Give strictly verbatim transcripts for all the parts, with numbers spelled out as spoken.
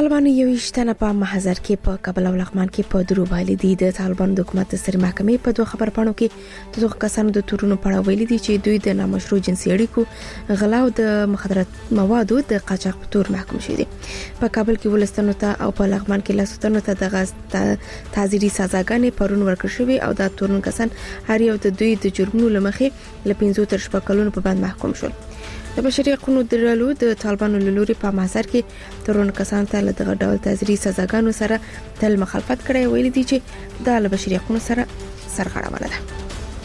طالبانو یو ویشتنه په محضر کې په کابل او لغمان کې په درو باندې دي د طالبانو د حکومت سره محکمې په دوه خبرپاڼو کې د دوه کسانو د تورونو په اړه ویلي دي چې دوی د نامشروع جنسي اړیکو غلا او د مخدرات موادو د قاچاق په تور محکوم شوي دي. په کابل کې ولستانو ته او په لغمان کې لاسوتنو ته د غاز تعزیري سزاګانې پرون ورکړل شوې او د تورن کسان هر یو د دوی د جرمونو لمخې ل پنځه تر شپږ کلونو په باندې محکوم شول. د بشري حقوقو درلو د طالبانو لوري په محضر کې ترون کسان ته له دغه ډول تعزیري سزاګانو سره تل مخالفت کړی ویل دي چې د بشري حقوقو سره سرغړونه ده.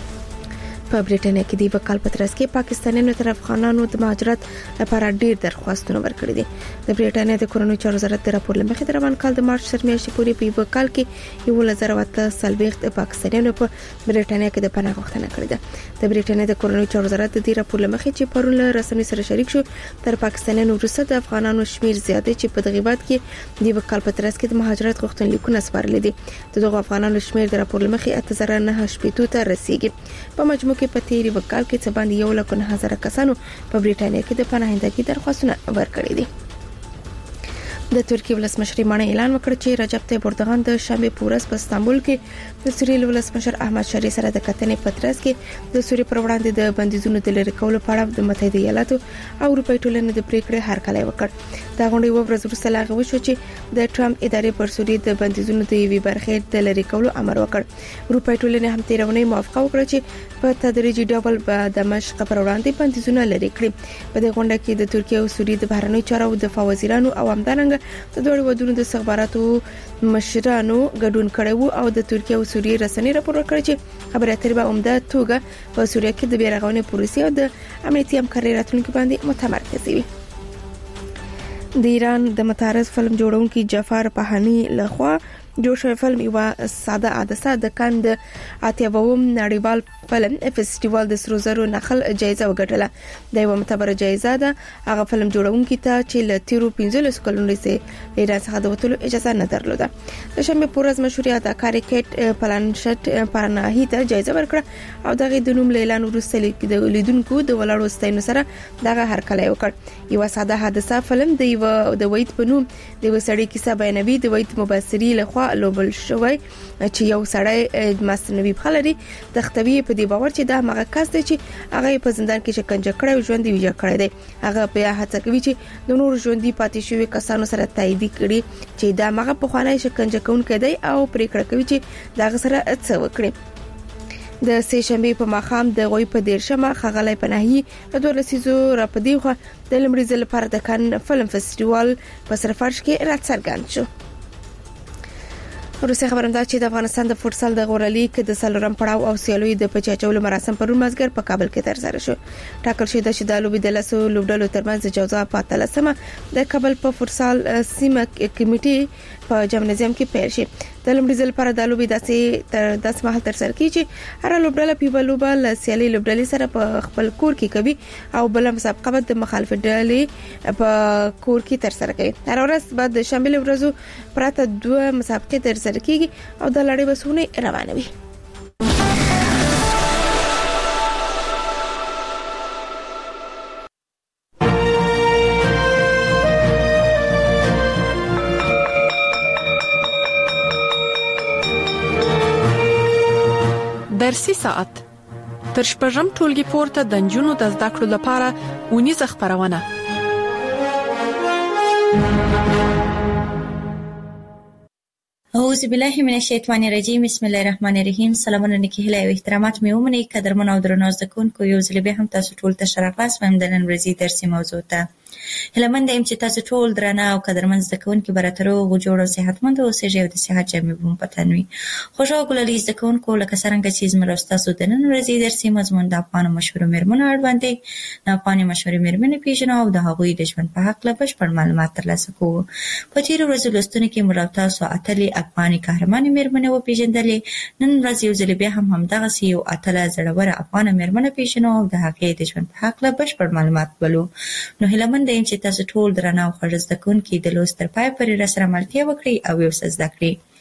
په بریټانیا کې د وکال پترس کې پاکستانیانو تر افغانانو د مهاجرت لپاره ډیر درخواستونه ورکړي دي. د بریټانیا د کورونو چارو وزارت د راپور لمخې د روان کال د مارچ تر میاشتې پورې په وکال کې یو لزر وته سلبيخت پاکستانیانو په بریټانیا کې د پناه غوښتنه کړې ده. د بریټانیا د کورونو چارو وزارت د راپور لمخې چې پرون له رسمي سره شریک شو تر پاکستانیانو وروسته د افغانانو شمیر زیاته چې په دغه بعد کې د وکال پترس کې د مهاجرت غوښتنلیکونه سپارل دي. دغه افغانانو شمیر د راپور لمخې اته زره نه شپږ ته رسیدي. په مجموع کې په تیری وکال کې څه باندې یو لک نه هزار کسانو په بریټانیا کې د پناهندګۍ درخواستونه ورکړي دي. د ترکیه ولسمشر مانه اعلان وکړ چې رجب طیب اردوغان د شنبه په ورځ په استانبول کې د سوریې ولسمشر احمد شری سره د کتنې پترس کې د سوریې پر وړاندې د بندیزونو د لری کولو په اړه د متحده ایالاتو او اروپای ټولنې د پریکړې هرکلی وکړ. دا غونډه یو ورځ وروسته لاغه وشو چې د ټرمپ ادارې پر سوریې د بندیزونو د یوې برخې د لری کولو امر وکړ. اروپای ټولنې هم تیرونه موافقه وکړه چې په تدریجي ډول به د مشق پر وړاندې بندیزونه لری کړي. په دې غونډه کې د ترکیه او سوریې د بهرنیو چارو د دفاع وزیرانو او همدارنګه د دوه ودونو د استخباراتو مشرانو ګډون کړو او د ترکیه او سوریې رسنۍ راپور ورکړي چې خبري اترې به عمده توګه په سوریه کې د بیرغونې پروسې او د امنیتي همکارۍ راتلونکو باندې متمرکز وي. د ایران د متعارض فلم جوړونکي جعفر پهانی لخوا جوړ شوی فلم یو ساده عدسه د کاند اتیاوم نړیوال فلم فستیوال د سرو زرو نخل جایزه وګټله. د یو معتبره جایزه ده هغه فلم جوړونکي ته چې ل تیرو پنځلس کلونو سه ایران څخه د وټلو اجازه نه درلوده. د شنبه پورز مشهور اداکار کیټ پلانشټ پرناهی ته جایزه ورکړه او دغه د نوم اعلان وروسته د لیدونکو د ولاړو ستاینو سره دغه هرکلی وکړ. یو ساده حادثه فلم د یو د وید په نوم د وسړی کیسه بیانوي. د وید مبصری لخوا لوبل شوی چې یو سړی مصنوعي بخلري د ختوی په دی باور چې دا مغه کس دی چې هغه په زندان کې شکنجه کړی او ژوند دی ویجا کړی دی. هغه بیا هڅه کوي چې د نور ژوند دی پاتې شوی کسانو سره تایید کړي چې دا مغه په خوانای شکنجه کوونکی دی او پریکړه کوي چې دا سره څه وکړي. د سه شنبه په ماخام د غوي په دیرشمه خغلې پناهي د دوه لسیزو را پدې خو د لمریزل لپاره د کان فلم فستیوال په سرفرش کې رات څرګند شو. روسي خبرنده چې د افغانستان د فوتسال د غورلي کې د سلورم پړاو او سیالوي د پچاچولو مراسم پرون مازګر په کابل کې ترسره شو. ټاکل شوی د شیدالو د لاسو لوبډلو ترمنځ د جوزا په تلسمه د کابل په فوتسال سیمه کمیټي په جمنازیم کې پیل شي. د لمړي ځل پر د لوبي داسې تر داس مهال ترسره کیږي هر لوبډله په لوبه سیالي لوبډلې سره په خپل کور کې کوي او بل مسابقه د مخالف ډلې په کور کې ترسره کوي. هر ورځ بعد د شنبه ورځو پراته دوه مسابقې ترسره کیږي او د لړۍ بسونه روانوي. درسي ساعت تر شپږم ټولګي پورته د نجونو د زده کړو لپاره ونیزه خبرونه. اعوذ بالله من الشیطان الرجیم. بسم الله الرحمن الرحیم. سلامونه نیکی هیله او احترامات مې ومنئ قدرمن او درنو زده کوونکو. یو ځل بیا هم تاسو ټول ته شرافت وایم د نن ورځې درسي موضوع ته. هلمند ایم چې تاسو ټول درنه او قدرمن زده کوونکو براترو غوړ او صحتمند اوسئ او د صحت جامې بوم پتنوي. خوشاله ګلالي زده کوونکو لکه څنګه چې زموږ تاسو د نن ورځې درسي مضمون د افغان مشهور میرمنو اړوند د افغان مشهور میرمنې پیژنو او د هغوی د ژوند په حق له بشپړ معلومات ترلاسه کوو. په تیر ورځو لوستنه کې موږ تاسو اتلې افغاني قهرمان میرمنې و پیژندلې. نن ورځ یو ځل بیا هم همدغه یو اتله زړوره افغان میرمنې پیژنو او د هغې د ژوند په حق له بشپړ معلومات ولو. نو هلمند چې تاسو ټول درنه او خوږ زده کوونکي د لوست تر پای پورې راسره ملتیا وکړئ او یو څه زده کړئ.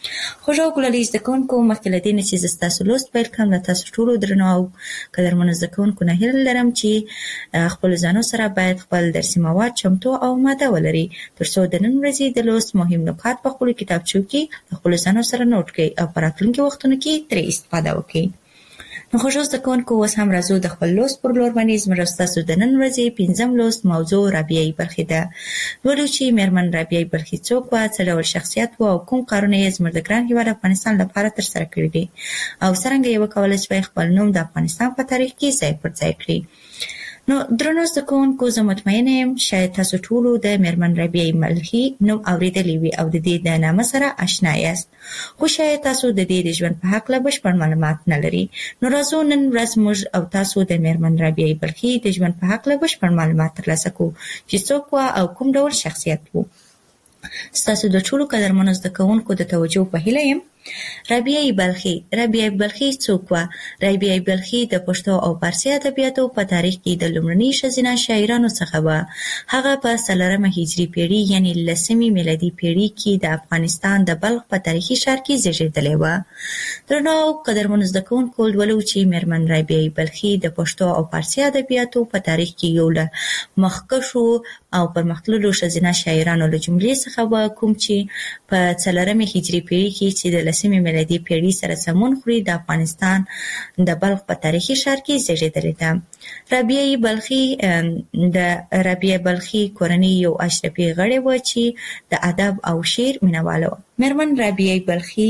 خوږو ګلالي زده کوونکو، مخکې له دې نه چې زه ستاسو لوست پیل کړم، له تاسو ټولو درنو او قدرمنو زده کوونکو نه هیله لرم چې خپلو ځانو سره باید خپل درسي مواد چمتو او ماده ولري، تر څو د نن ورځې د لوست مهم نکات په خپلو کتابچو کې له خپلو ځانو سره نوټ کړئ او په راتلونکي وختونو کې ترې استفاده وکړئ. نو خوږو زده کوونکو، اوس هم راځو د خپل لوست پر لور باندې. زموږ ستاسو د نن ورځې پنځم لوست موضوع رابعه بلخي ده. لولو چې میرمن رابعه بلخي څوک وه، څه ډول شخصیت و او کوم کارونه یې زموږ د ګران هېواد افغانستان لپاره ترسره کړي دي او څرنګه یې وکولی شوی خپل نوم د افغانستان په تاریخ کې ځای پر ځای کړي. نو درنو زده کوونکو، زه مطمئنه یم شاید تاسو ټولو د میرمن رابعه بلخي نوم اورېدلی وي او د دې د نامه سره اشنا یاست، خو شاید تاسو د دې د ژوند په هکله بشپړ معلومات نه لرئ. نو راځو نن ورځ موږ او تاسو د میرمن رابعه بلخي د ژوند په هکله بشپړ معلومات ترلاسه کړو چې څوک وه او کوم ډول شخصیت و. ستاسو د ټولو قدرمنو زده کوونکو د توجه په هیله یم. رابعه بلخي رابعه بلخي څوک وه؟ رابعه بلخي د پښتو او فارسي ادبیاتو په تاریخ کې د لومړني ښځینه شاعرانو څخه وه. هغه په څلورمه هجري پیړۍ یعنې لسمې میلادي پیړۍ کې د افغانستان د بلخ په تاریخي ښار کې زیږېدلې وه. درنو قدرمنو زده کوونکو، لولو چې میرمن رابعه بلخي د پښتو او فارسي ادبیاتو په تاریخ کې یو له مخکښو او پرمختللو ښځینه شاعرانو له جملې څخه وه، کوم چې په څلورمې هجري پیړۍ کې چې د لسمې میلادي پیړۍ سره سمون خوري د افغانستان د بلخ په تاریخي ښار کې زیږېدلې ده. رابعه بلخي د رابعه بلخي کورنۍ یو اشرفي غړې وه چې د ادب او شعر مینهواله وه. میرمن رابعه بلخي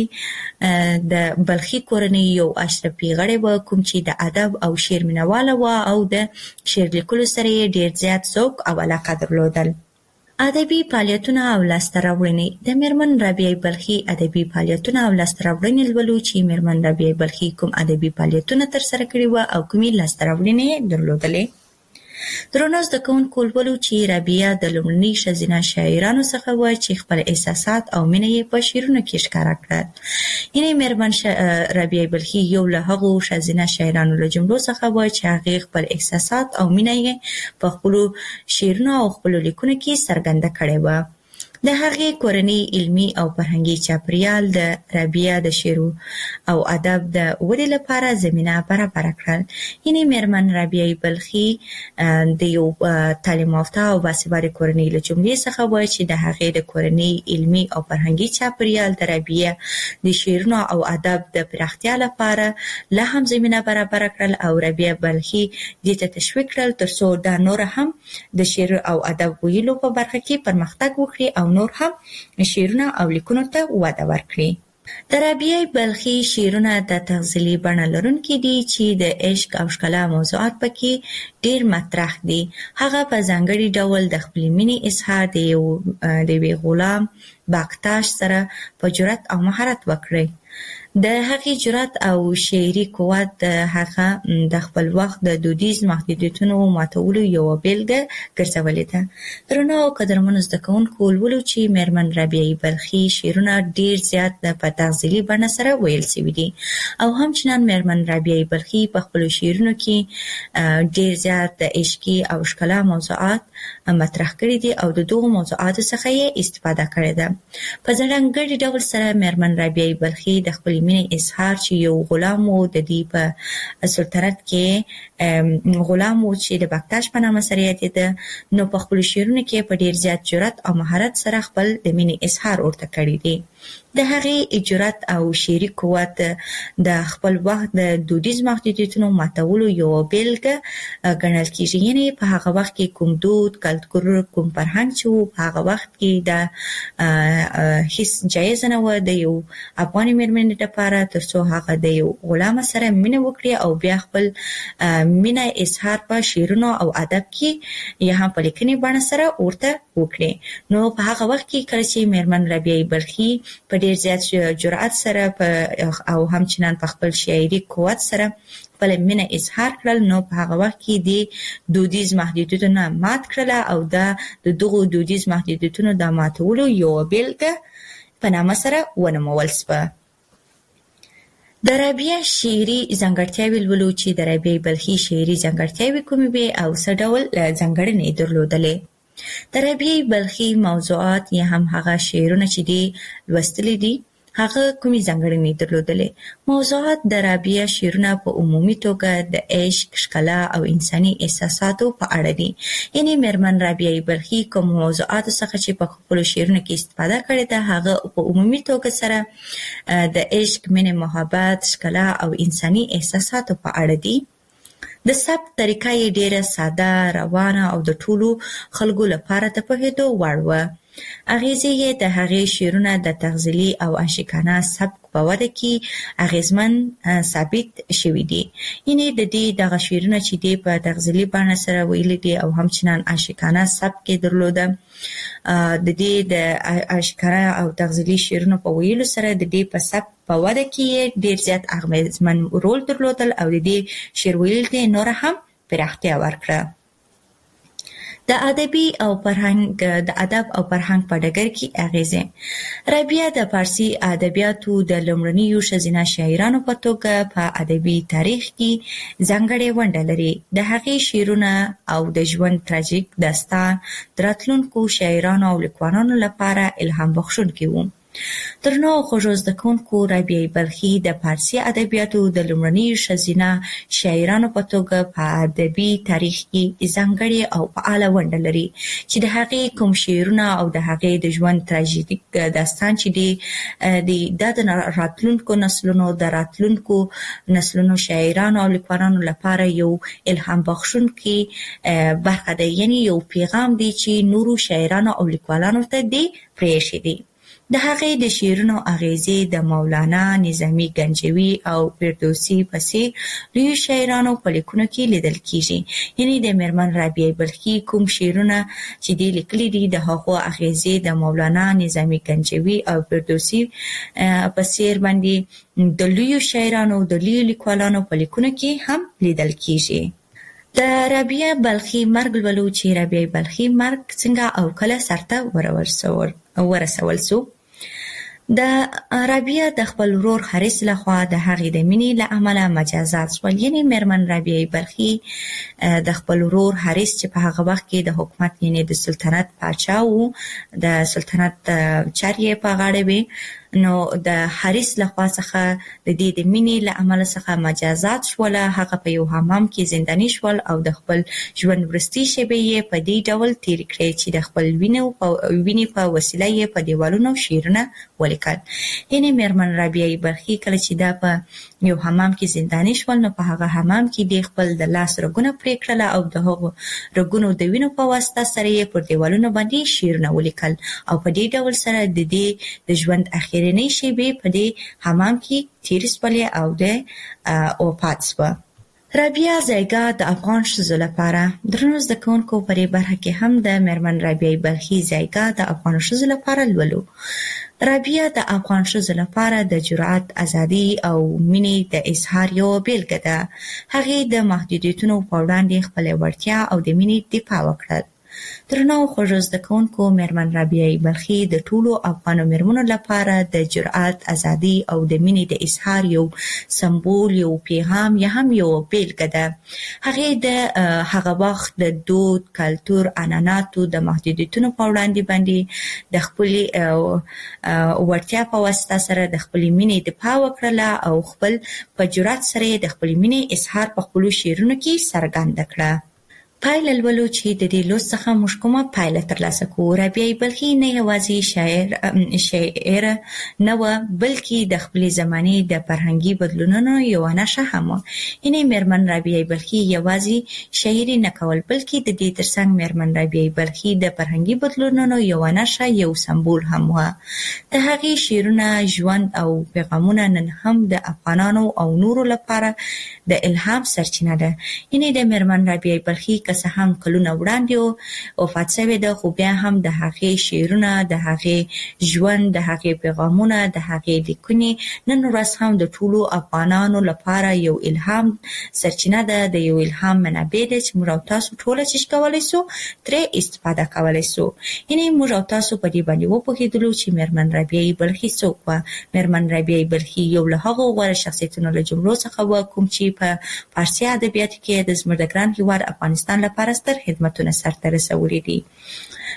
د بلخي کورنۍ یو اشرفي غړې وه، کوم چې د ادب او شعر مینهواله وه او د شعر لیکلو سره یې ډېر زیات ذوق او علاقه درلودل. ادبي فعالیتونه او لاسته راوړنې. د میرمن رابعه بلخي ادبي فعالیتونه او لاسته راوړنې لولو چې میرمن رابعه بلخي کوم ادبي فعالیتونه ترسره کړي وه او کومې لاسته راوړنې یې درلودلې. درنو زده کوونکو، لولو چې رابعه د لومړني ښځینه شاعرانو څخه وه چې خپل احساسات او مینه یې په شعرونو کې ښکاره کړل. یعنې میرمن رابعه بلخي یو له هغو ښځینه شاعرانو له جملو څخه وه چې هغې خپل احساسات او مینه یې په خپلو شعرونو او خپلو لیکنو کې څرګنده کړې وه. د هغې کورنۍ علمي او فرهنګي چاپېریال د رابعه د شعر او ادب د ودې لپاره زمینه برابره کړل. یعنې میرمن رابعه بلخي د یو تعلیم یافته او باسواده کورنۍ له جملې څخه وه چې د هغې د کورنۍ علمي او فرهنګي چاپېریال د رابعه د شعرونو او ادب د پراختیا لپاره لا هم زمینه برابره کړل او رابعه بلخي دې ته تشویق کړل تر څو دا نور هم د شعر او ادب ویلو په برخه کې پرمختګ وکړي او نور هم شعرونه او لیکنو ته وده ورکړي. د رابعه بلخي شعرونه د تغزلي بڼه لرونکي دي چې د عشق او ښکلا موضوعات پکې ډېر مطرح دي. هغه په ځانګړي ډول د خپلې مینې اظهار د یوې غلام باکتاش سره په جرأت او مهارت وکړي. د هغې جرأت او شعري قوت د هغه د خپل وخت د دودیز محدودیتونو ماتولو یوه بیلګه ګرځولې ده. درنو قدرمنو زده کوونکو، لولو چې میرمن رابعه بلخي شعرونه ډېر زیات په تغزلي بڼه سره ویل سوي دي او همچنان میرمن رابعه بلخي په خپلو شعرونو کې ډېر زیات د عشقي او ښکلا موضوعات مطرح کړي دي او د دغو موضوعاتو څخه یې استفاده کړې ده. په ځانګړي ډول سره میرمن رابعه بلخي د خپلې مینې اظهار چې یو غلام و د دې په سلطنت کې غلام و چې د باکتاش په نامه سره یادېده، نو په خپلو شعرونو کې په ډېر زیات جرأت او مهارت سره خپل د مینې اظهار ورته کړی دی. د هغې جرأت او شعري قوت د خپل وخت د دودیز محدودیتونو ماتولو یوه بیلګه ګڼل کېږي. یعنې په هغه وخت کې کوم دود، کلتور، کوم فرهنګ چې و، په هغه وخت کې دا هیڅ جایزه نه وه د یو افغاني مېرمنې لپاره تر څو هغه د یو غلامه سره مینه وکړي او بیا خپل مینه اظهار په شعرونو او ادب کې یا هم په لیکنې بڼه سره ورته وکړي. نو په هغه وخت کې کله چې میرمن رابعه بلخي په ډېر زیات جرأت سره او همچنان په خپل شاعري قوت سره خپله مینه اظهار کړل، نو په هغه وخت کې د دودیز محدودیتونه مات کړله او دا د دغو دودیز محدودیتونو د ماتولو یوه بیلګه په نامه سره ونومول شوه. د رابعه شعري ځانګړتیاوې لولو چې د رابعه بلخي شعري ځانګړتیاوې کومې وې او څه ډول ځانګړنې یې درلودلې. د رابعه بلخي موضوعات یا هم هغه شعرونه چې دي لوستلي دي هغه کومې ځانګړنې درلودلې. موضوعات د رابعه شعرونه په عمومي توګه د عشق، ښکلا او انساني احساساتو په اړه دي. یعنی میرمن رابعه بلخي کوم موضوعات څخه چې په خپل شعرونو کې استفاده کړې ده هغه په عمومي توګه سره د عشق، مینې، محبت، ښکلا او انساني احساساتو په اړه دي. د ثبت طریقه یې ډیره ساده، روانه او د ټولو خلکو لپاره د پوهېدو وړ وه. اغیزې یې د هغې شعرونه د تغزلي او عاشقانه سبک په وده کې اغیزمن ثابت شوي دي. یعنې د دې دغه شعرونه چې دی په تغزلي بڼه سره ویلي دي او همچنان عاشقانه سبک یې درلوده. د دې د عاشقانه او تغزلي شعرونو په ویلو سره د دې په سبک په وده کې ډیر زیات اغیزمن رول درلودل او د دې شعر ویل ته نور هم پراختیا ورکړه. د ادبي او فرهنګ د ادب او فرهنګ په ډګر کې اغیزې. رابعه د فارسي ادبیاتو د لومړنیو ښځینه شاعرانو په توګه په ادبي تاریخ کې ځانګړې ونډه لري. د هغې شعرونه او د ژوند تراژیک داستان د راتلونکو شاعرانو او لیکوالانو لپاره الهام بخښونکي وو. درنو خوږو زده کوونکو، رابعه بلخي د فارسي ادبیاتو د لومړنیو ښځینه شاعرانو په توګه په ادبي تاریخ کې ځانګړې او فعاله ونډه لري چې د هغې کوم شعرونه او د هغې د ژوند تراژیک داستان چې دی د راتلونکو نسلونو د راتلونکو نسلونو شاعرانو او لیکوالانو لپاره یو الهام بخښونکی برخه ده. یعنی یو پیغام دی چې نورو شاعرانو او لیکوالانو ته دی پرېښی دی. د هغې د شعرونو اغیزې د مولانا، نظامي گنجوي او فردوسي په څېر لویو شاعرانو په لیکنو کې لیدل کېږي. یعنې د میرمن رابعه بلخي کوم شعرونه چې دی لیکلي دي د هغو اغیزې د مولانا، نظامي گنجوي او فردوسي په څېر باندې د لویو شاعرانو د لویو لیکوالانو په لیکنو کې هم لیدل کېږي. د رابعه بلخي مرګ لولو چې رابعه بلخي مرګ څنګه او کله سرته ورسول سو. د رابعه د خپل ورور حارث لخوا د هغې د مینې له امله مجازات شول. یعنې میرمن رابعه بلخي د خپل ورور حارث چې په هغه وخت کې د حکومت یعنې د سلطنت پاچا وو، د سلطنت چارې یې په غاړه وې، نو د حارث لخوا څخه د دې د مینې له امله څخه مجازات شول. هغه په یو حمام کې زنداني شول او د خپل ژوند وروستۍ شېبې یې په دې ډول تېرې کړې چې د خپل وینې په وسیله یې په دیوالونو شعرونه ولیکل. یعنې میرمن رابعه بلخي کله چې دا په یو حمام کې زنداني شول نو په هغه حمام کې د خپل د لاس رګونه پرې کړل او د هغو رګونو د وینو په واسطه سره یې پر دیوالونو باندې شعرونه ولیکل او په دې ډول سره د دې د ژوند اخرنۍ شېبې په دې حمام کې تېرې شولې او د وفات شوه. رابعه ځایګاه د افغان ښځو لپاره. درنو زده کوونکو، په دې برخه کې هم د میرمن رابعه بلخي ځایګاه د افغان ښځو لپاره لولو. رابعه د افغان ښځو لپاره د جرأت، ازادۍ او مینې د اظهار یوه بیلګه ده. هغې د محدودیتونو په وړاندې خپله وړتیا او د مینې دفاع وکړل. درنو خوږو زده کوونکو، میرمن رابعه بلخي د ټولو افغانو میرمنو لپاره د جرأت، ازادۍ او د مینې د اظهار یو سمبول، یو پیغام یا هم یو بیلګه ده. هغې د هغه وخت د دود، کلتور، عنعناتو د محدودیتونو په وړاندې باندې د خپلې وړتیا په واسطه سره د خپلې مینې دفاع وکړله او خپل په جرأت سره د خپلې مینې اظهار په خپلو شعرونو کې څرګنده کړه. پایله لولو چې د دې لوست څخه موږ کومه پایله ترلاسه کوو. رابعه بلخي نه یوازې شاعر شاعره نه وه، بلکې د خپلې زمانې د فرهنګي بدلونونو یوه نښه هم وه. یعنې میرمن رابعه بلخي یوازې شاعري نه کول، بلکې د دې ترڅنګ میرمن رابعه بلخي د فرهنګي بدلونونو یوه نښه، یو سمبول هم وه. د هغې شعرونه، ژوند او پیغامونه نن هم د افغانانو او نورو لپاره د الهام سرچینه ده. یعنې د میرمن رابعه بلخي که څه هم کلونه وړاندې وفات شوې ده، خو بیا هم د هغې شعرونه، د هغې ژوند، د هغې پیغامونه، د هغې لیکنې نن ورځ هم د ټولو افغانانو لپاره یو الهام سرچینه ده، د یو الهام منابع ده چې موږ او تاسو ټوله چې کولی سو ترې استفاده کولی سو. یعنې موږ او تاسو په دې باندې وپوهېدلو چې میرمن رابعه بلخي څوک وه. میرمن رابعه بلخي یو له هغو غوره شخصیتونو له جملو څخه وه کوم چې په فارسي ادبیاتو کې د زموږ د ګران هېواد افغانستان لپاره ستر خدمتونه سرته رسولي دي.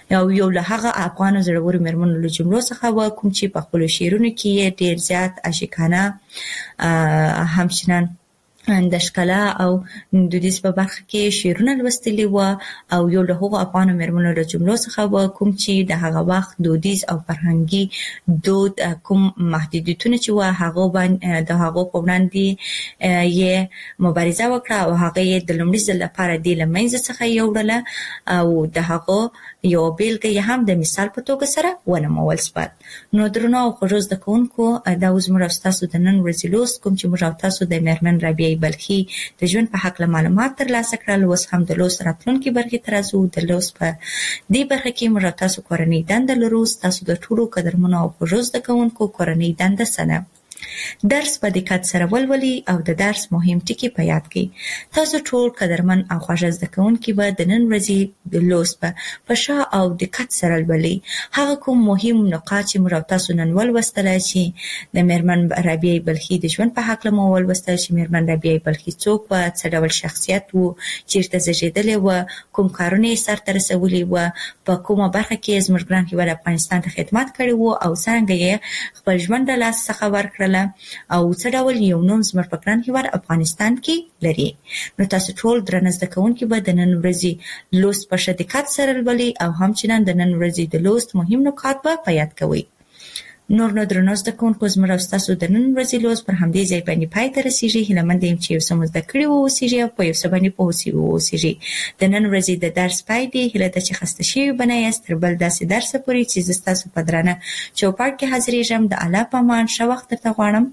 او یو له هغه افغان زړورو مېرمنو له جملو څخه و کوم چې په خپل شعرونو کې ډیر زیات عاشقانه همچنان د ښکلا او دودیز په برخه کې شعرونه لوستلي و او یو له هغو افغان مېرمنو له جملو څخه و کوم چې د هغه وخت دودیز او فرهنګي دود کوم محدودیتونه چې و هغه باندې د هغه په وړاندې یې مبارزه وکړه او هغه یې د لومړي ځل لپاره د لمنځه څخه یوړله او د هغه یو بیلګه هم د مثال په توګه سره ونمول شوه. نو درنو او خوږو زده کوونکو دا اوس موږ تاسو د نن ورځې لوست کوم چې موږ تاسو د مېرمن رابعه بلخي د ژوند په حق معلومات ترلاسه کړل. اوس هم د لوست راتلونکي برخې ته راځو. د لوست په دې برخه کې موږ تاسو کورنۍ دنده لرو. تاسو د ټولو قدرمنو او خوږو زده کوونکو کورنۍ دنده سنه درس په دقت سره ولولئ او د درس مهم ټکي په یاد کړئ. تاسو ټول قدرمن او خوږ زده کوونکي به د نن ورځې د لوست په ښه او دقت سره ولولئ. هغه کوم مهم نقاط چې موږ تاسو نن ولوستل چې د مېرمن رابعه بلخي د ژوند په حق مو ولوستل چې مېرمن رابعه بلخي څوک و، څه ډول شخصیت و، چیرته زیږېدلې و، کوم کارونه یې سرته رسولي و، په کومه برخه کې زموږ ګران هېواد افغانستان ته خدمت کړی و او څنګه یې خپل ژوند له لاسه څخه ورکړل او څه ډول یو نوم زموږ په ګران هېواد افغانستان کې لري. نو تاسو ټول درنه زده کوونکي به د نن ورځې لوست په ښه دقت سره لولئ او همچنان د نن ورځې د لوست مهم نکات به په یاد کوئ. نور نو درنو زده کوونکو زموږ او ستاسو د نن ورځې لوست پر همدې ځای باندې پای ته رسېږي. هیله مند یم چې یو څه مو زده کړي واوسېږي او په یو څه باندې پوه شوي واوسېږي. د نن ورځې د درس پای دی. هیله ده چې خسته شوي به نه یاست. تر بل داسې درسه پورې چې زه ستاسو په درانه چوپړ کې حاضرېږم. د الله په امان ښه وخت درته غواړم.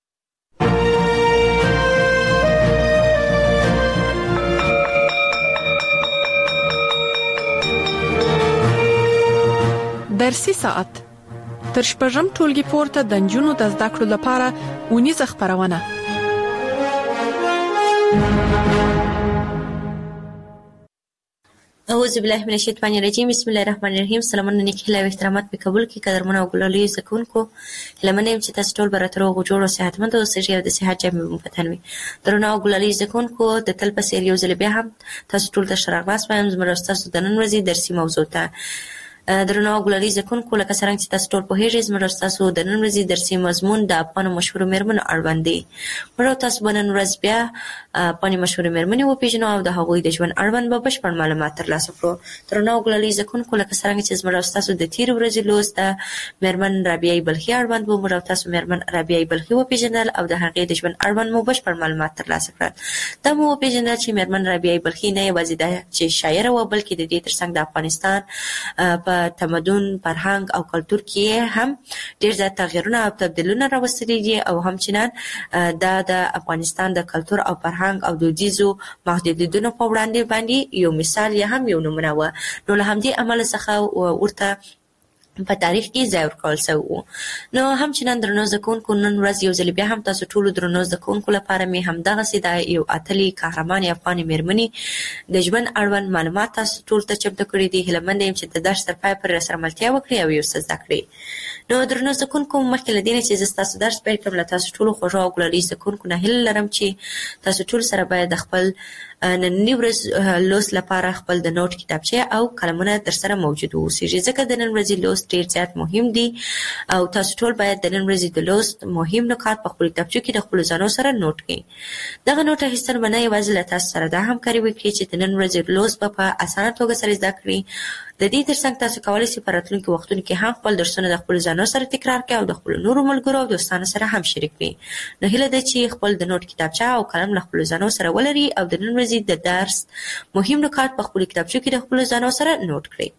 درسي ساعت تر شپږم ټولګي پورته د نجونو د زده کړو لپاره اونیزه خپرونه. اعوذ بالله من الشیطان الرجیم. بسم الله الرحمن الرحیم. سلامونه نیک هیله او احترامات په قبول کې قدرمنو او ګلالي زکونکو. هلمنه يم چې تاسو ټول براترو غوړو صحتمند او صحي او د صحت جامع مفتنوي. درنو او ګلالي زکونکو د تل په سیر یو ځل بیا هم تاسو ټول ته شرغاس وایم. زموږ تاسو د نن ورځې درسي موضوع ته درنو او ګلالي زکونکو لکه څنګه چې تاسو ټول په هیڅ زموږ تاسو د نن ورځې درسي مضمون د افغان مشهور مېرمنو اړوند دی. موږ تاسو باندې نن ورځ بیا افغان مشهور مېرمنې و پیژنو او د هغوی د ژوند اړوند به بشپړ معلومات ترلاسه کړو. درنو او ګلالي زکونکو لکه څنګه چې زموږ تاسو د تیر ورځې لوست د مېرمن رابعه بلخي اړوند و. موږ تاسو مېرمن رابعه بلخي و پیژندل او د هغې د ژوند اړوند مو بشپړ معلومات ترلاسه کړل. دا مو پیژندل چې مېرمن رابعه بلخي نه یوازې د چې شاعره و بلکې د دې ترڅنګ د افغانستان په تمدن، فرهنګ او کلتور کې هم ډېر زیات تغیرونه او تبدیلونه راوستلي دي او همچنان دا د افغانستان د کلتور او فرهنګ او دودیزو محدودیتونو په وړاندې باندې یو مثال یا هم یو نمونه و. نو له همدې امله څخه ورته په تاریخ کې ځای ورکول شوی و. نو همچنان درنو زده کوونکو نن ورځ یو ځل بیا هم تاسو ټولو درنو زده کوونکو لپاره مې همدغسې د یو اتلې قهرمانې افغانې مېرمنې د ژوند اړوند معلومات تاسو ټولو ته چمتو کړي دي. هیله منده یم چې د درس تر پایه پورې راسره ملتیا وکړئ او یو څه زده کړئ. نو درنو زده کوونکو مخکې له دې نه چې زه ستاسو درس پیل کړم له تاسو ټولو خوږو او ګلالي زده کوونکو نه هیله لرم چې تاسو ټول سره باید د خپل ننني ورځ لوست لپاره خپل د نوټ کتابچه او قلمونه در سره موجود اوسېږي ځکه د نن ورځې لوست ډېر زیات مهم دي او تاسو ټول باید د نن ورځې د لوست مهم نکات په خپل کتابچو کې د خپل ځانو سره نوٹ کړئ. دغه نوټ اخیستل به نه یوازې له تاسو سره دا همکاري وکړي چې د نن ورځې لوست به په اسانه توګه سره زده کړئ. د دې ترڅنګ تاسو کولی شئ په راتلونکي وختونو کې هم خپل درسونه د خپل ځانو سره تکرار کړئ او د خپل نورو ملګرو او دوستانو سره هم شریک کړئ. نو هیله ده چې خپل د نوټ کتابچه او قلم له خپل ځانو سره ولرئ او د نن ورځې د درس مهم نکات په خپل کتابچو کې د خپل ځانو سره نوٹ کړئ.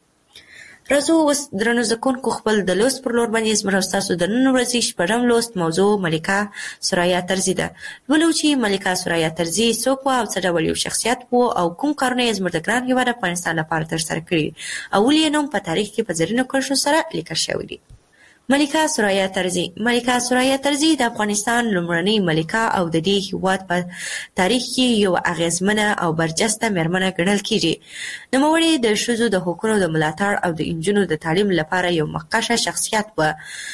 راځو اوس درنو زده کوونکو خپل د لوست پر لور باندې زموږ ستاسو د نن ورځې شپږم لوست موضوع ملکه ثریا طرزي ده. ولو چې ملکه ثریا طرزي څوک وه او څه ډول یو شخصیت و او کوم کارونه یې زموږ د ګران هېواد افغانستان لپاره ترسره کړي او ولې یې نوم په تاریخ کې په زرینو کرښو سره لیکل شوی دی. ملکه ثریا طرزي ملکه ثریا طرزي د افغانستان لومړنۍ ملکه او د دې هېواد په تاریخ کې یو اغیزمنه او برجسته مېرمنه ګڼل کېږي. نوموړې د ښځو د حقونو د ملاتړ او د نجونو د تعلیم لپاره یو مخکښه شخصیت وه.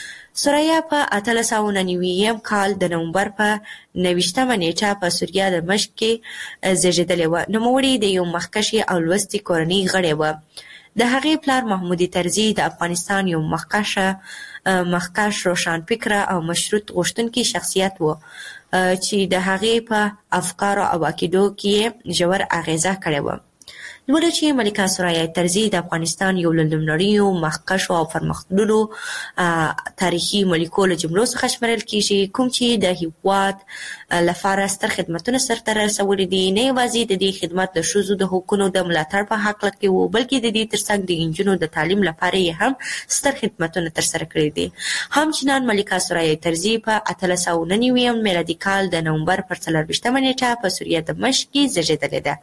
ثریا په اتلس سوه نهه نوي کال د نومبر په نهویشتمه نیټه په سوریه د دمشق کې زېږېدلې وه. نوموړې د یو مخکښې او لوستې کورنۍ غړې وه. د هغې پلار محمودي طرزي د افغانستان یو مخکشه مخکش روشن فکره او مشروط غوښتونکي شخصیت و چې د هغې په افکارو او عقیدو کې ژور اغیزه کړې وه. لوړه چې ملکه ثریا طرزي د افغانستان یو له لومړنیو مخکشو او پرمختللو تاریخي ملکو له جملو څخه شمېرل کېږي، کوم چې د هېواد لپاره ستر خدمتونه سرته رسولي دي. نه یوازې د دې خدمت د ښځو د حقونو د ملاتړ په هکله کې و، بلکې د دې ترڅنګ د نجونو د تعلیم لپاره یې هم ستر خدمتونه ترسره کړي دي. همچنان ملکه ثریا طرزي په اتلس سوه نهه نوي میلادي کال د نومبر پر څلرویشتمه نیټه په سوریه دمشق کې زیږېدلې ده.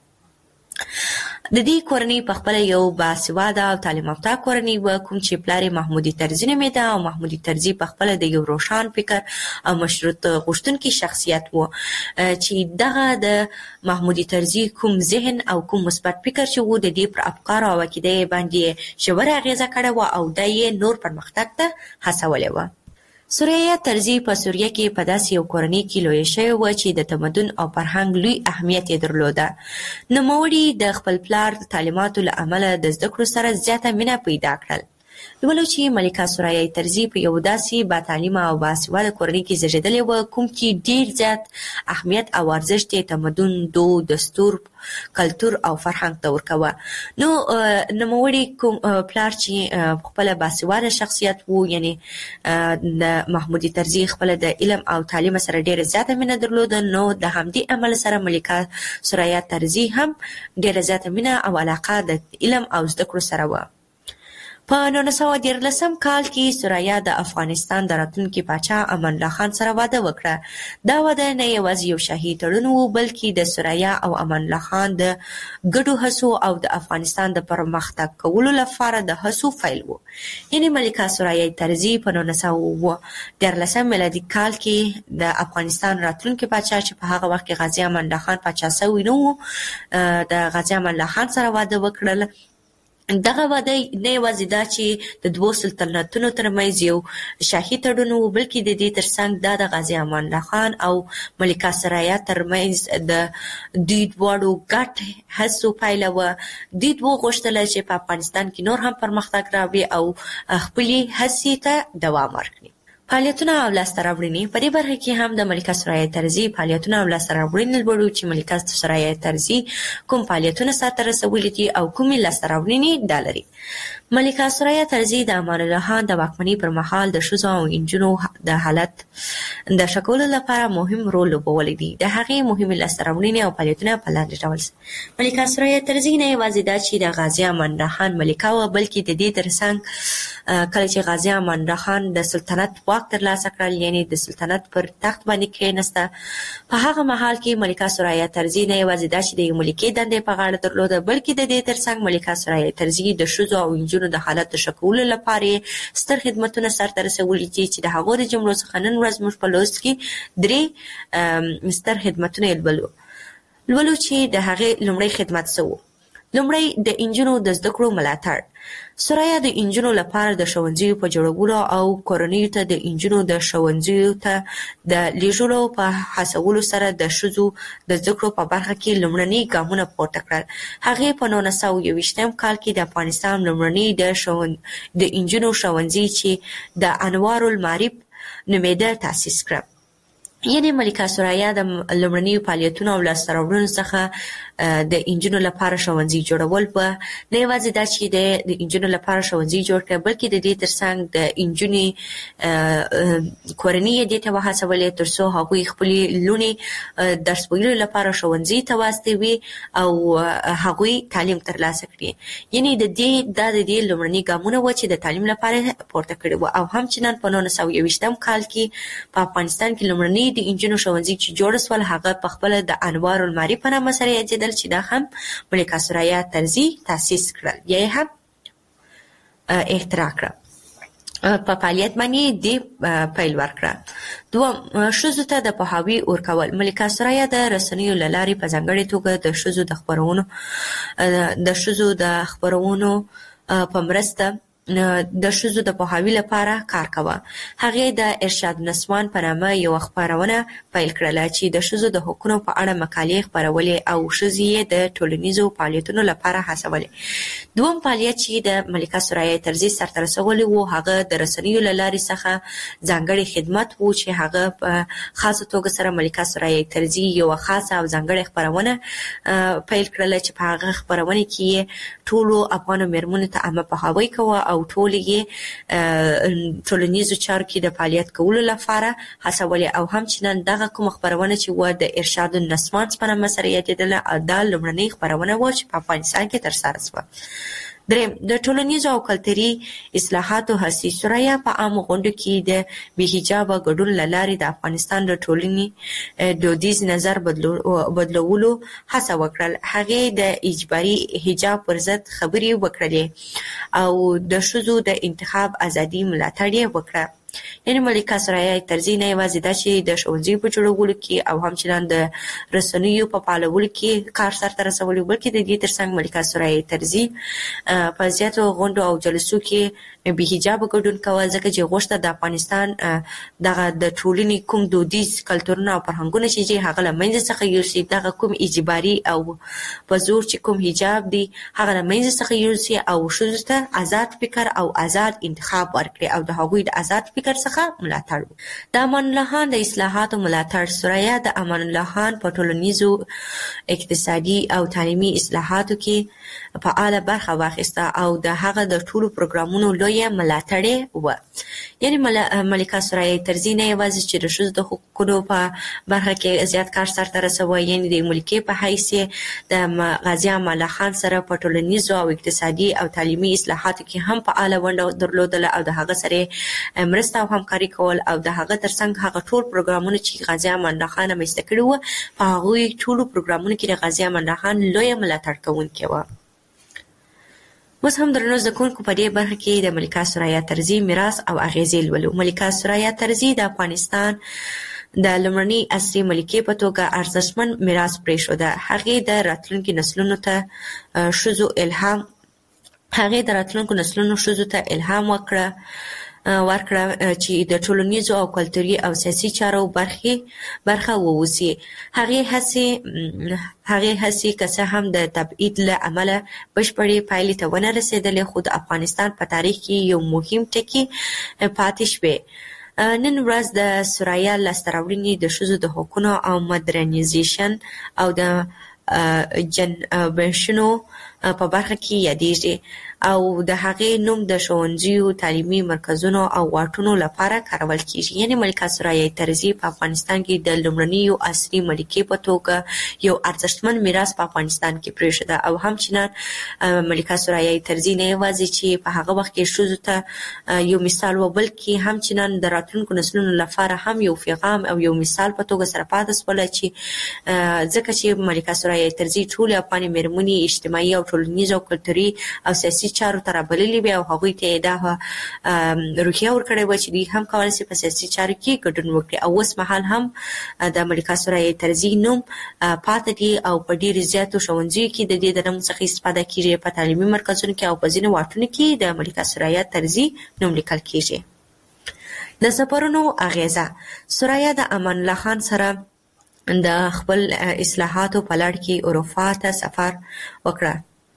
د دې کورنۍ په خپله یو باسواده او تعلیم یافته کورنۍ وه، کوم چې پلار یې محمودي طرزي نومېده او محمودي طرزي په خپله د یو روښان فکر او مشروط غوښتونکي شخصیت و چې دغه د محمودي طرزي کوم ذهن او کوم مثبت فکر چې و د دې پر افکارو او عقیده یې باندې ژوره اغېزه کړې وه او دا یې نور پرمختګ ته هڅولی وه. ثریا طرزي په سوریه کې په داسې یو کورنۍ کې لویه شوې وه چې د تمدن او فرهنګ لوی اهمیت یې درلوده. نوموړي د خپل پلار د تعلیماتو له امله د زده کړو سره زیاته مینه پیدا کړل. لولو چې ملکه ثریا طرزي په یو داسې با تعلیمه او باسواده کورنۍ کې زیږېدلې وه، کوم چې ډېر زیات اهمیت او ارزښت یې تمدن، دود، دستور، کلتور او فرهنګ ته ورکوه. نو نوموړي کوم پلار چې خپله باسواده شخصیت و، یعنی د محمودي طرزي خپله د علم او تعلیم سره ډېره زیاته مینه درلوده، نو د همدې عمل سره ملکه ثریا طرزي هم ډېره زیاته مینه او علاقه د علم او زده کړو سره وه. په نولس سوه دیارلسم کال کې ثریا د افغانستان د راتلونکي پاچا امان الله خان سره واده وکړه. دا واده نه یوازې یو شاهي تړون و، بلکې د ثریا او امان الله خان د ګډو هڅو او د افغانستان د پرمختګ کولو لپاره د هڅو پیل و. یعنې ملکه ثریا طرزي په نولس سوه دیارلسم میلادي کال کې د افغانستان راتلونکي پاچا چې په هغه وخت کې غازي امان الله خان پاچا سوی نه و، د غازي امان الله خان سره واده وکړل. دغه واده نه یوازې دا چې د دوو سلطنتونو ترمنځ یو شاهي تړون و، بلکې د دې ترڅنګ دا د غازي امان الله خان او ملکه ثریا ترمنځ د دوی دواړو ګډ هڅو پایله وه. دوی دوی غوښتل چې په افغانستان کې نور هم پرمختګ راوړي او خپلې هڅې ته دوام ورکړي. فعالیتونه او لاسته راوړنې په دې برخه کې هم د ملکه ثریا طرزي فعالیتونه او لاسته راوړنې لوړو چې ملکه ثریا طرزي کوم فعالیتونه سرته رسولي دي او کومې لاسته راوړنې دا لري. ملکه ثریا طرزي د امان الله خان د واکمنۍ پر مهال د ښځو او نجونو د حالت د ښه کولو لپاره مهم رول لوبولی دی. د هغې مهمې لاسته راوړنې او فعالیتونه په لاندې ډول ملکه ثریا طرزي نه یوازې دا چې د غازي امان الله خان ملکه وه، بلکې د دې ترڅنګ کله چې غازي امان الله خان د سلطنت واک ترلاسه کړل، یعنې د سلطنت پر تخت باندې کېناسته، په هغه مهال کې ملکه ثریا طرزي نه یوازې دا چې د یو ملکې دندې په غاړه درلوده، بلکې د دې ترڅنګ ملکه ثریا طرزي د ښځو او نجونو د حالت د ښه کولو لپاره ستر خدمتونه سرته رسولي دي چې د هغو د جملو څخه نن ورځ موږ په لوست کې درې ستر خدمتونه یې لولو لولو چې د هغې لومړی خدمت څه و؟ لومړی د نجونو د زده کړو ملاتړ. ثریا د نجونو لپاره د ښوونځیو په جوړولو او کورنیو ته د نجونو د ښوونځیو ته د لیږلو په هڅولو سره د ښځو د زده کړو په برخه کې لومړني ګامونه پورته کړل. هغې په نولس سوه یوویشتم کال کې د افغانستان لومړني د ښوون د نجونو ښوونځي چې د انوار المعارف نومېده تاسیس کړه. یعنې ملکه ثریا د لومړنیو فعالیتونو او لاسته راوړنو څخه د نجونو لپاره ښوونځي جوړول وه. نه یوازې دا چې د نجونو لپاره ښوونځي جوړ کړه، بلکې د دې ترڅنګ د نجونې کورنۍ یې دې ته وهڅولې تر څو هغوی خپلې لوڼې درس ویلو لپاره ښوونځي ته واستوي او هغوی تعلیم ترلاسه کړي. یعنې د دې دا د دې لومړني ګامونه وه چې د تعلیم لپاره پورته کړي وه. او همچنان په نولس سوه یوویشتم کال کې په افغانستان کې لومړني د نجونو ښوونځي چې جوړ سول، هغه په خپله د انوار المعارف په نامه سره یادېدل چې دا هم ملکه ثریا طرزي تاسیس کړل یا یې هم اختراع کړه. په فعالیت باندې دې پیل ورکړه. دوم، ښځو ته د پوهاوي ورکول. ملکه ثریا د رسنیو له لارې په ځانګړې توګه د ښځو د خپرونو د ښځو د خپرونو په مرسته د ښځو د پوهاوي لپاره کار کاوه. هغې د ارشاد نسوان په نامه یوه خپرونه پیل کړله چې د ښځو د حقونو په اړه مقالې خپرولې او ښځې یې د ټولنیزو فعالیتونو لپاره هڅولې. دوم فعالیت چې د ملکه ثریا طرزي سرته رسولی و هغه د رسنیو له لارې څخه ځانګړی خدمت و چې هغه په خاصه توګه سره ملکه ثریا طرزي یوه خاصه او ځانګړې خپرونه پیل کړله چې په هغه خپرونه کې ټولو افغانو مېرمنو ته عامه پوهاوی کوه او ټول یې ټولنیزو چارو کې د فعالیت کولو لپاره هڅولې او همچنان دغه کومه خپرونه چې و د ارشاد النسوان په نامه سره یادېدله دا لومړنۍ خپرونه وه چې په افغانستان کې ترسره شوه. دریم د ټولنیزو او کلتوري اصلاحاتو هڅې. ثریا په عامو غونډو کې د بې حجابه ګډون له لارې د افغانستان د ټولنې دودیز نظر بدلولو هڅه وکړل. هغې د اجباري حجاب پر ضد خبرې وکړلې او د ښځو د انتخاب ازادي ملاتړ یې وکړه. یعنې ملکه ثریا طرزي نه یوازې دا چې د ښوونځیو په جوړولو کې او همچنان د رسنیو په فعالولو کې کار سرته رسولی، بلکې د دې ترڅنګ ملکه ثریا طرزي په زیاتو غونډو او جلسو کې بې حجابه ګډون کوه، ځکه چې غوښته د افغانستان دغه د ټولنې کوم دودیز کلتورونه او فرهنګونه چې دي هغه له منځه څخه یوسي، دغه کوم اجباري او په زور چې کوم حجاب دی هغه له منځه څخه یوسي او ښځو ته آزاد فکر او آزاد انتخاب ورکړي او د هغوی د آزاد فکر څخه ملاتړ. د امان الله خان د اصلاحاتو ملاتړ. ثریا د امان الله خان په ټولنیزو، اقتصادي او تعلیمي اصلاحاتو کې فعاله برخه واخیسته او د هغه د ټولو پروګرامونو لویه ملاتړې وه. یعنې ملکه ثریا طرزي نه یوازې چې د ښځو د حقوقو په برخه کې زیات کار سرته رسوه، یعنې د ملکې په حیث د غازي امان الله خان سره په ټولنیزو او اقتصادي او تعلیمي اصلاحاتو کې هم فعاله ونډه درلودله او د هغه سره مرسته او همکاري کول او د هغه ترڅنګ هغه ټول پروګرامونه چې غازي امان الله خان رامنځته کړي وو په هغوی ټولو پروګرامونو کې د غازي امان الله خان لویه ملاتړ کوونکې وه. اوس هم درنو زده کوونکو په دې برخه کې د ملکه ثریا طرزي میراث او اغیزې لولو. ملکه ثریا طرزي د افغانستان د لومړنۍ عصري ملکې په توګه ارزښتمن میراث پرېښوده. هغې د راتلونکي نسلونو ته ښځو الهام هغې د راتلونکو نسلونو ښځو ته الهام وکړه ورکړه چې د ټولنیزو او کلتوري او سیاسي چارو برخې برخه ووسي. هغې هڅې هغې هڅې که څه هم د تبعید له امله بشپړې پایلې ته ونه رسېدلې، خو د افغانستان په تاریخ کې یو مهم ټکی پاتې شوی. نن ورځ د ثریا لاسته راوړنې د ښځو د حقونو او مدرنیزیشن او د جنبشونو په برخه کې یادېږي او د هغې نوم د ښوونځیو، تعلیمي مرکزونو او واټونو لپاره کارول کیږي. یعنې ملکه ثریا طرزي په افغانستان کې د لومړنیو عصري ملکې په توګه یو ارزښتمن میراث په افغانستان کې پرېښوده او همچنان ملکه ثریا طرزي نه یوازې چې په هغه وخت کې ښځو ته یو مثال و، بلکې همچنان د راتلونکو نسلونو لپاره هم یو پیغام او یو مثال په توګه سره پاتې شوله، چې ځکه چې ملکه ثریا طرزي ټولې افغاني مېرمنې اجتماعي او ټولنیز او کلتوري او سیاسي چارو ته رابللې وې او هغوی ته یې دا روحیه ورکړې وه چې دوی هم کولی شي په سیاسي چارو کې ګډون وکړي. او اوس مهال هم د ملکه ثریا طرزي نوم پاتې دی او په ډېرو زیاتو ښوونځیو کې د دې د نوم څخه استفاده کېږي، په تعلیمي مرکزونو کې او په ځینو واټونو کې د ملکه ثریا طرزي نوم لیکل کېږي. د سفرونو اغیزه. ثریا د امان الله خان سره د خپل اصلاحاتو په لړ کې اروپا ته سفر وکړه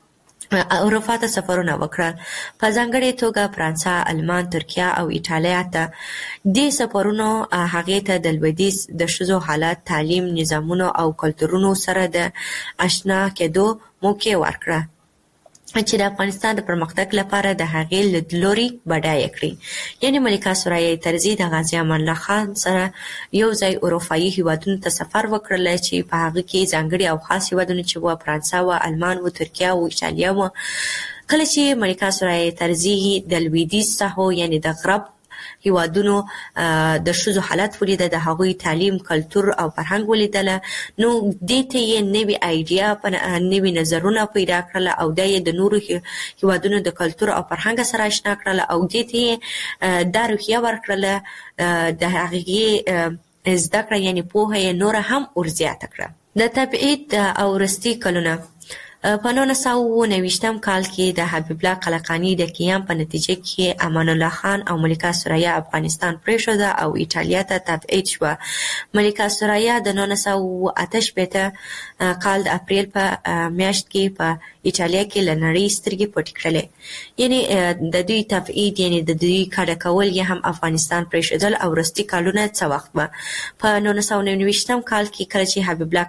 اروپا ته سفرونه وکړل، په ځانګړې توګه فرانسه، المان، ترکیه او ایټالیا ته. دې سفرونو هغې ته د لویدیځ د ښځو حالت، تعلیم، نظامونو او کلتورونو سره د اشنا کېدو موقع ورکړه چې د افغانستان د پرمختګ لپاره د هغې لیدلوري بډایه کړي. یعنې ملکه ثریا طرزي د غازي امان الله خان سره یو ځای اروپایي هیوادونو ته سفر وکړل چې په هغه کې ځانګړي او خاص هیوادونه چې وو فرانسه و، المان و، ترکیه و، ایټالیا و. کله چې ملکه ثریا طرزي د لویدیځ ساحو یعنې د غرب هیوادونو د ښځو حالت ولیده، د هغوی تعلیم، کلتور او فرهنګ ولیدله، نو دې ته یې نوې آیډیا نوي نظرونه پیدا کړل او دا یې د نورو هیوادونو د کلتور او فرهنګ سره اشنا کړل او دې ته یې دا روحیه ورکړله، د هغې زده کړه یعنې پوهه یې نوره هم ورزیاته کړه. د تبعید او وروستي کلونه. په نولس سوه اوه نوي کال کې د حبیب الله قلقانی د قیام په نتیجه کې امان الله خان او ملکه ثریا افغانستان پریښوده او ایټالیا ته تبعید شوه. ملکه ثریا د نولس سوه اوه اته شپېته کال د اپریل په میاشت کې په ایټالیا کې له نړۍ سترګې پټې کړلې. یعنی د دوی تبعید یعنی د دوی کډه کول یې هم افغانستان پریښودل او وروستي کالونه څه وخت به په نولس سوه نهه نوي کال کې کله چې حبیب الله